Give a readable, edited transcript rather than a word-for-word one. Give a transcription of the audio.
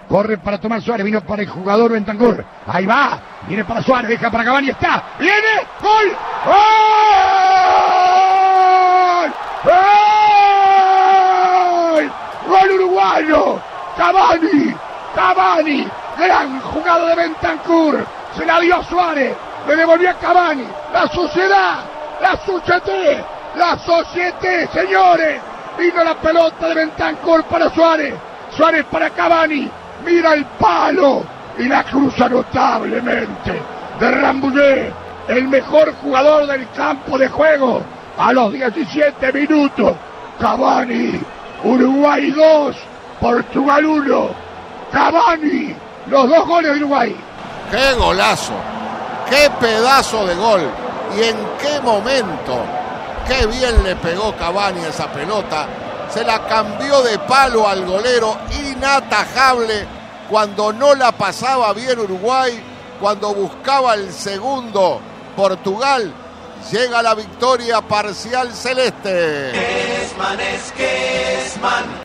Corre para tomar Suárez, vino para el jugador Bentancur. Ahí va, viene para Suárez, deja para Cavani, está. Viene, gol. ¡Gol! ¡Gol! ¡Gol uruguayo! Cavani, gran jugada de Bentancur. Se la dio a Suárez, le devolvió a Cavani. La sociedad, señores. Vino la pelota de Bentancur para Suárez. Suárez para Cavani. Mira el palo y la cruza notablemente de Rambouillet, el mejor jugador del campo de juego. A los 17 minutos, Cavani, Uruguay 2, Portugal 1. Cavani, los 2 goles de Uruguay. ¡Qué golazo! ¡Qué pedazo de gol! ¿Y en qué momento? ¡Qué bien le pegó Cavani a esa pelota! Se la cambió de palo al golero, inatajable, cuando no la pasaba bien Uruguay, cuando buscaba el segundo Portugal. Llega la victoria parcial celeste. Griezmann es Griezmann.